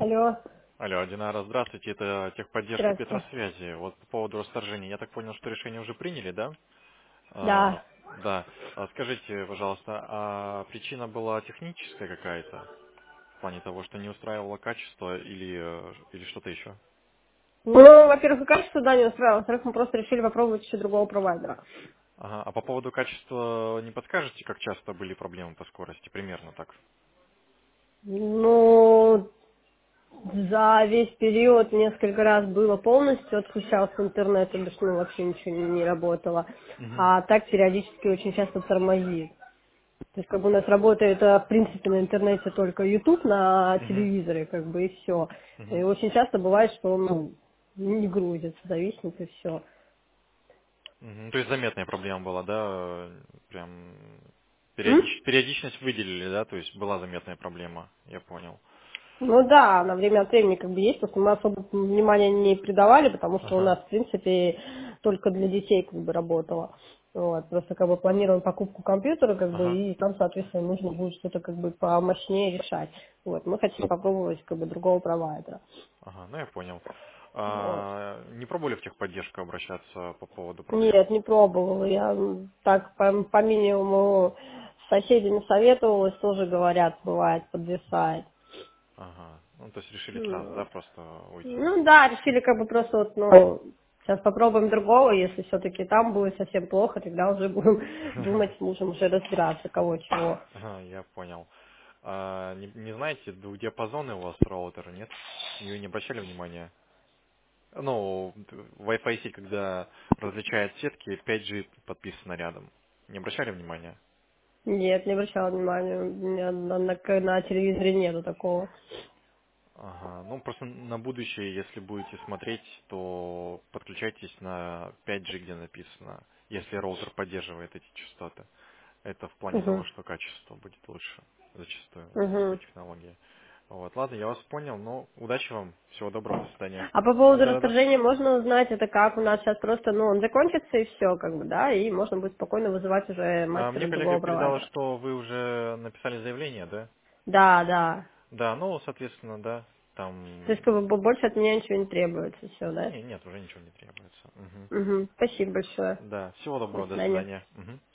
Алло, Алло, Динара, здравствуйте, это техподдержка здрасте. Петросвязи. Вот по поводу расторжения, я так понял, что решение уже приняли, да? Да. Да. Скажите, пожалуйста, а причина была техническая какая-то? В плане того, что не устраивало качество или что-то еще? Ну, во-первых, и качество, да, не устраивало. Во-вторых, мы просто решили попробовать еще другого провайдера. Ага, а по поводу качества не подскажете, как часто были проблемы по скорости? Примерно так. Ну, за весь период несколько раз было полностью, отключался интернет, то бишь, ну, вообще ничего не работало. Угу. А так периодически очень часто тормозит. То есть, как бы у нас работает, в принципе, на интернете только YouTube на Угу. телевизоре, как бы, и все. И Угу. очень часто бывает, что он, ну, не грузится, зависнет, и все. То есть заметная проблема была, да? Прям М? периодичность выделили, да? То есть была заметная проблема, я понял. Ну да, на время от времени как бы есть, просто мы особо внимания не придавали, потому что у Ага. нас, в принципе, только для детей как бы работало. Вот, просто как бы планируем покупку компьютера, как бы, Ага. и там, соответственно, нужно будет что-то как бы помощнее решать. Вот, мы хотим попробовать как бы другого провайдера. Ага, ну я понял. Вот. Не пробовали в техподдержку обращаться по поводу проблем? Нет, не пробовала. Я так по минимуму с соседями советовалась, тоже говорят, бывает, подвисает. Ага. Ну, то есть решили сразу, Ну, да, просто уйти. ну да, решили как бы просто вот, ну, сейчас попробуем другого, если все-таки там будет совсем плохо, тогда уже будем думать с мужем уже разбираться, кого чего. Ага, я понял. Не знаете, двухдиапазонный у вас роутер, нет? Не обращали внимания? Ну, Wi-Fi сеть, когда различает сетки, 5G подписано рядом. Не обращали внимания? Нет, не обращала внимания, у меня на телевизоре нету такого. Ага, ну просто на будущее, если будете смотреть, то подключайтесь на 5G, где написано, если роутер поддерживает эти частоты. Это в плане того, Угу, что качество будет лучше зачастую с такой угу. технологией. Вот, ладно, я вас понял, ну, удачи вам, всего доброго, до свидания. А по поводу Да-да-да. расторжения можно узнать, это как у нас сейчас просто, ну, он закончится и все, как бы, да, и можно будет спокойно вызывать уже Мне мастера коллега другого передала, провайдера. что вы уже написали заявление, да? Да, да. Да, ну, соответственно, да, То там... есть, как бы, больше от меня ничего не требуется, все, да? Нет, уже ничего не требуется. Мгм. Угу. Спасибо большое. Да, всего До доброго, до свидания. свидания. Мгм.